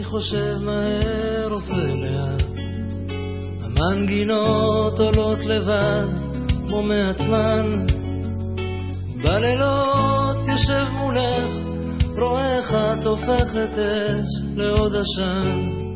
חושב מהר עושה לאט, המנגינות עולות לבד כמו מעצמן, בלילות יושב מולך, רואה איך את הופכת אש לעוד עשן.